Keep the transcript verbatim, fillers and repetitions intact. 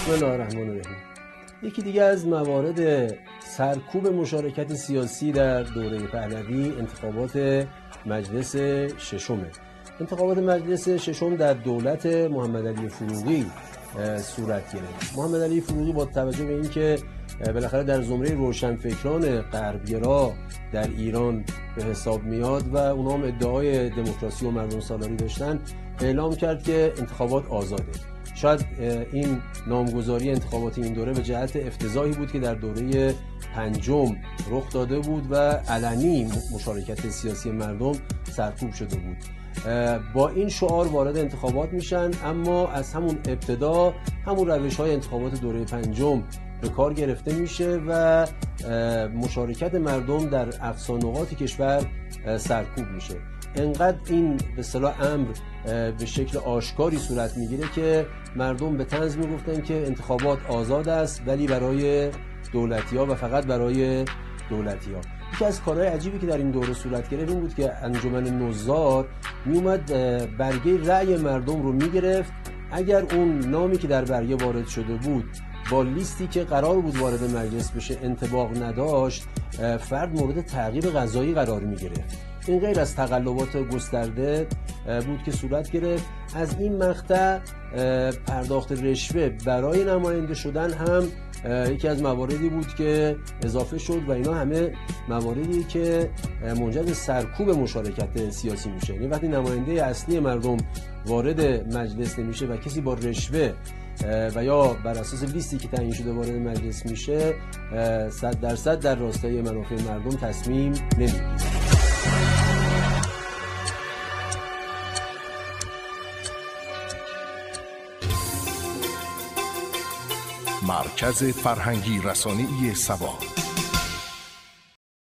بسم الله الرحمن الرحیم. یکی دیگه از موارد سرکوب مشارکت سیاسی در دوره پهلوی انتخابات مجلس ششمه. انتخابات مجلس ششم در دولت محمد علی فروغی صورت گرفت. محمد علی فروغی با توجه به اینکه بالاخره در زمره روشنفکران غربگرا در ایران به حساب میاد و اونا هم ادعای دموکراسی و مردم سالاری داشتن، اعلام کرد که انتخابات آزاده. شاید این نامگذاری انتخابات این دوره به جهت افتضاحی بود که در دوره پنجم رخ داده بود و علنی مشارکت سیاسی مردم سرکوب شده بود. با این شعار وارد انتخابات میشن، اما از همون ابتدا همون روش‌های انتخابات دوره پنجم به کار گرفته میشه و مشارکت مردم در اقصا نقاط کشور سرکوب میشه. انقدر این به اصطلاح امر به شکل آشکاری صورت میگیره که مردم به طنز میگفتن که انتخابات آزاد است ولی برای دولتی‌ها و فقط برای دولتی‌ها. یکی از کارهای عجیبی که در این دوره صورت گرفت این بود که انجمن نظار میومد برگه رأی مردم رو میگرفت. اگر اون نامی که در برگه وارد شده بود با لیستی که قرار بود وارد مجلس بشه انطباق نداشت، فرد مورد تعقیب قضایی قرار میگرفت. این غیر از تقلبات گسترده بود که صورت گرفت. از این مقطع پرداخت رشوه برای نماینده شدن هم یکی از مواردی بود که اضافه شد و اینا همه مواردی که منجر به سرکوب مشارکت سیاسی میشه. یعنی وقتی نماینده اصلی مردم وارد مجلس نمیشه و کسی با رشوه و یا بر اساس لیستی که تعیین شده وارد مجلس میشه، صد درصد در راستای منافع مردم تصمیم نمیگیره. مرکز فرهنگی رسانه‌ای سبا.